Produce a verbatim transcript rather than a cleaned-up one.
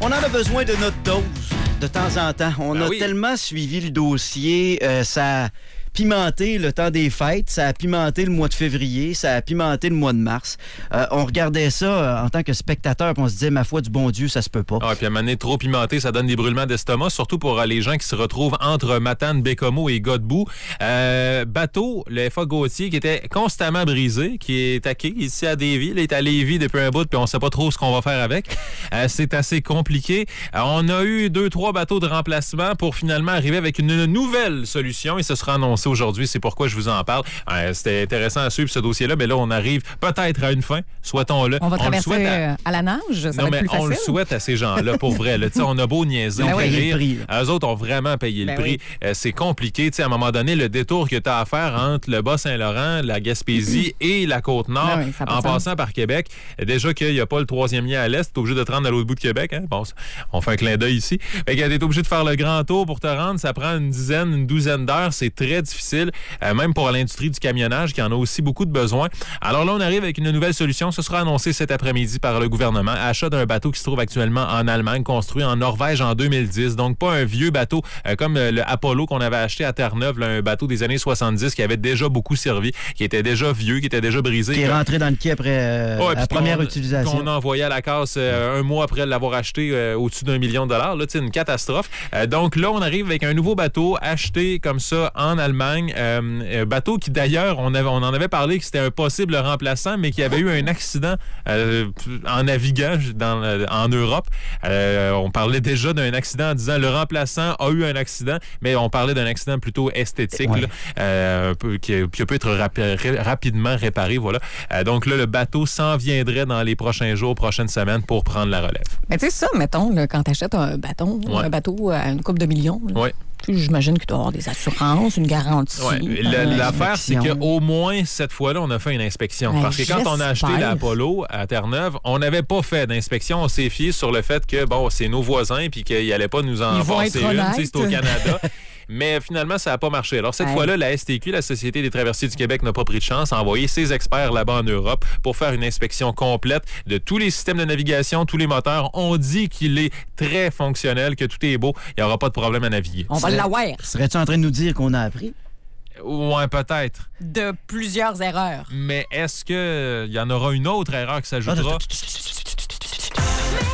On en a besoin de notre dose de temps en temps. On ben a oui. tellement suivi le dossier, euh, ça a pimenté le temps des fêtes, ça a pimenté le mois de février, ça a pimenté le mois de mars. Euh, on regardait ça euh, en tant que spectateur, puis on se disait, ma foi du bon Dieu, ça se peut pas. Ah, puis à un moment donné, trop pimenté, ça donne des brûlements d'estomac, surtout pour euh, les gens qui se retrouvent entre Matane, Bécomo et Godbout. Euh, bateau, le F A Gauthier, qui était constamment brisé, qui est taqué ici à Lévis. Il est à Lévis depuis un bout, puis on sait pas trop ce qu'on va faire avec. Euh, c'est assez compliqué. Euh, on a eu deux, trois bateaux de remplacement pour finalement arriver avec une nouvelle solution, et ce sera annoncé aujourd'hui. C'est pourquoi je vous en parle. Euh, c'était intéressant à suivre ce dossier-là, mais là, on arrive peut-être à une fin. Souhaitons-le. On va on traverser à... à... à la nage, ça non, va mais être plus on facile. le souhaite à ces gens-là, pour vrai. Là. On a beau niaiser, Ils ont payé rire. le prix. Eux autres ont vraiment payé Ben le prix. oui. Euh, c'est compliqué. T'sais, à un moment donné, le détour que tu as à faire entre le Bas-Saint-Laurent, la Gaspésie Mm-hmm. et la Côte-Nord, Ben oui, ça a pas en de sens. passant par Québec, déjà qu'il n'y a pas le troisième lien à l'Est, tu es obligé de te rendre à l'autre bout de Québec. Hein? Bon, on fait un clin d'œil ici. Tu es obligé de faire le grand tour pour te rendre. Ça prend une dizaine, une douzaine d'heures. C'est très difficile, euh, même pour l'industrie du camionnage qui en a aussi beaucoup de besoins. Alors là, on arrive avec une nouvelle solution. Ce sera annoncé cet après-midi par le gouvernement. Achat d'un bateau qui se trouve actuellement en Allemagne, construit en Norvège en deux mille dix. Donc, pas un vieux bateau euh, comme euh, le Apollo qu'on avait acheté à Terre-Neuve, là, un bateau des années soixante-dix qui avait déjà beaucoup servi, qui était déjà vieux, qui était déjà brisé. Qui est rentré dans le quai après euh, Ouais, la puis première qu'on- utilisation. Qu'on a envoyé à la casse euh, un mois après l'avoir acheté euh, au-dessus d'un million de dollars. Là, une catastrophe. Euh, donc là, on arrive avec un nouveau bateau acheté comme ça en Allemagne. Euh, un bateau qui d'ailleurs, on, avait, on en avait parlé que c'était un possible remplaçant, mais qui avait eu un accident euh, en naviguant dans, euh, en Europe. Euh, on parlait déjà d'un accident en disant le remplaçant a eu un accident, mais on parlait d'un accident plutôt esthétique Ouais. là, euh, peu- qui, qui peut être rapi- ré- rapidement réparé. Voilà. Euh, donc là, le bateau s'en viendrait dans les prochains jours, prochaines semaines pour prendre la relève. Mais tu sais, ça, mettons, là, quand tu achètes un bâton, Ouais. un bateau à une couple de millions, là, Ouais. j'imagine que tu dois avoir des assurances, une garantie. Ouais. La- euh, L'affaire, c'est inspection. qu'au moins cette fois-là, on a fait une inspection. Ben, Parce que quand on a acheté j'espère. l'Apollo à Terre-Neuve, on n'avait pas fait d'inspection. On s'est fié sur le fait que, bon, c'est nos voisins puis qu'ils n'allaient pas nous en Ils vont passer être une. honnêtes. Tu sais, c'est au Canada. Mais finalement, ça n'a pas marché. Alors, cette Ouais. fois-là, la S T Q, la Société des traversiers du Québec, n'a pas pris de chance, a envoyé ses experts là-bas en Europe pour faire une inspection complète de tous les systèmes de navigation, tous les moteurs. On dit qu'il est très fonctionnel, que tout est beau. Il n'y aura pas de problème à naviguer. On va Serait- l'avoir Serais-tu en train de nous dire qu'on a appris? Ouais, peut-être. de plusieurs erreurs. Mais est-ce qu'il y en aura une autre erreur qui s'ajoutera?